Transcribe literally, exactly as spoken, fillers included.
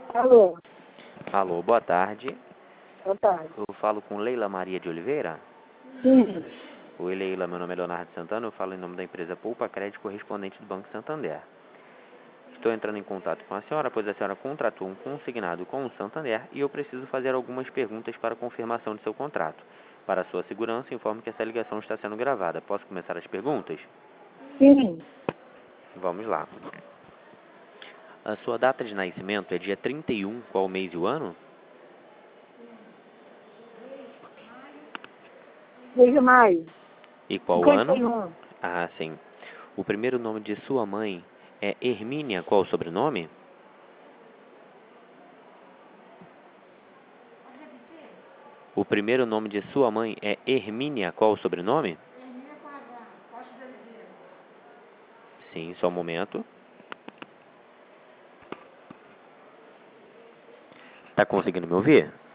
Alô, Alô, boa tarde. boa tarde. Eu falo com Leila Maria de Oliveira. Sim, Oi, Leila, meu nome é Leonardo Santana, eu falo em nome da empresa Poupa Crédito, correspondente do Banco Santander. Estou entrando em contato com a senhora, pois a senhora contratou um consignado com o Santander e eu preciso fazer algumas perguntas para confirmação de seu contrato. Para sua segurança, informo que essa ligação está sendo gravada. Posso começar as perguntas? sim. Vamos lá. A sua data de nascimento é dia trinta e um, qual o mês e o ano? Desde maio. E qual o cinquenta ano? e um. Ah, sim. O primeiro nome de sua mãe é Hermínia, qual o sobrenome? O primeiro nome de sua mãe é Hermínia, qual o sobrenome? Sim, só um momento. Tá conseguindo me ouvir?